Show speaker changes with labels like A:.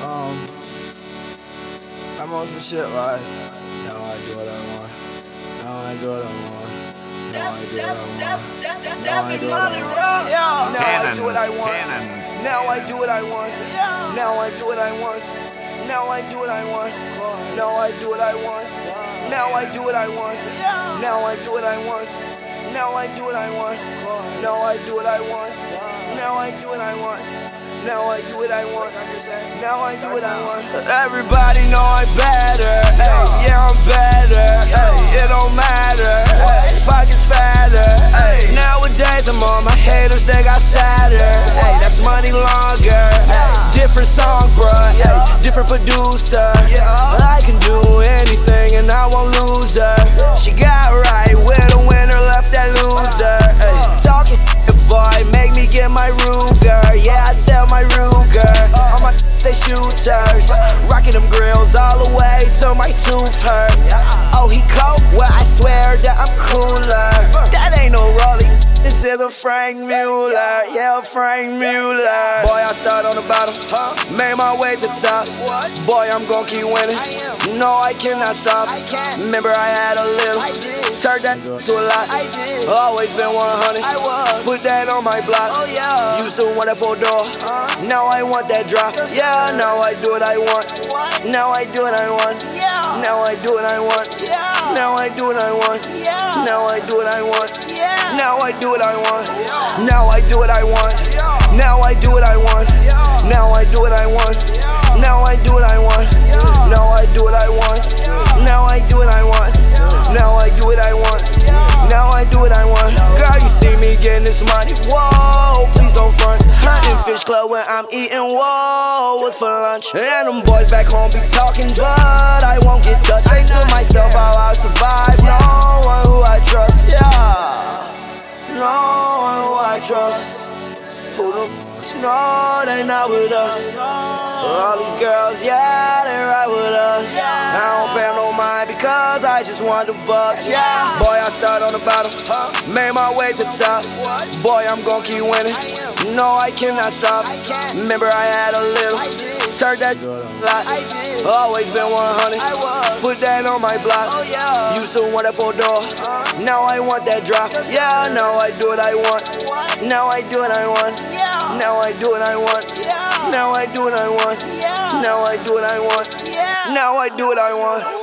A: Um, I'm on some shit like, now I do what I want. Now I do what I want. Now I do what I want. Now I do what I want. Now I do what I want. Now I do what I want. Now I do what I want. Now I do what I want. Now I do what I want. Now I do what I want. Now I do what I want. Now I do what I want. Now I do what I want. Now I do what I want. Now I do what I want. Now I do what I want. Everybody know I'm better. Ay, yeah, I'm better. Ay, it don't matter. Ay, pockets fatter. Ay, nowadays I'm on my haters, they got sadder. Ay, that's money longer. Ay, different song, bruh. Ay, different producer. I can do anything and I won't lose her. She got right with a winner, left that loser. Ay, talking boy, make me get my Ruger. Yeah, I sell my Ruger. All my they shooters. Rocking them grills all the way till my tooth hurt. Oh, he cold? Well, I swear that I'm cooler. That ain't no Rollie. This is a Frank Mueller. Yeah, Frank Mueller. Boy, I start on the bottom. Made my way to the top. Boy, I'm gon' keep winning. No, I cannot stop. Remember, I had a little. Turned that to a lot. Always been 100. Put that on my block. Used to want that 4-door. Now I want that drop. Yeah, now I do what I want. Now I do what I want. Now I do what I want. Now I do what I want. Now I do what I want. Now I do what I want. Now I do what I want. Now I do what I want. Now I do what I want. Now I do what I want. Now I do what I want. Now I do what I want. Now I do what I want. Now I do what I want. Girl, you see me getting this money. Whoa, please don't front. Hunting Fish Club when I'm eating. Whoa, what's for lunch? And them boys back home be talking, but I won't get touched. Say to myself how I survive. No one who I trust. Yeah, no one who I trust. Who the no, they not with us. All these girls, yeah, they ride with us. I don't pay no mind because I just want the bucks. Yeah, boy, I start on the bottom, made my way to the top. Boy, I'm gon' keep winning. No, I cannot stop. Remember, I had a little. Turned that lot. Always been 100. Put that on my block. Used to want that 4-door. Now I want that drop. Yeah, now I do what I want. Now I do what I want. Now I do what I want. Now I do what I want. Now I do what I want. Now I do what I want.